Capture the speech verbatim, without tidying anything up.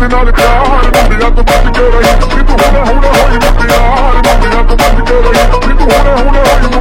ਜਮਾਨੇ ਨਾਲ ਪਿਆਰ ਮੁੰਡਿਆਂ ਤੋਂ ਬਚ ਕੇ ਰਹੀ ਨੀ ਤੂੰ ਹੁਣੇ ਹੁਣੇ ਹੋਈ ਮੁਟਿਆਰ ਮੁੰਡਿਆਂ ਤੋਂ ਬਚ ਕੇ ਰਹੀ ਨੀ ਤੂੰ ਹੁਣੇ ਹੁਣੇ ਹੋਈ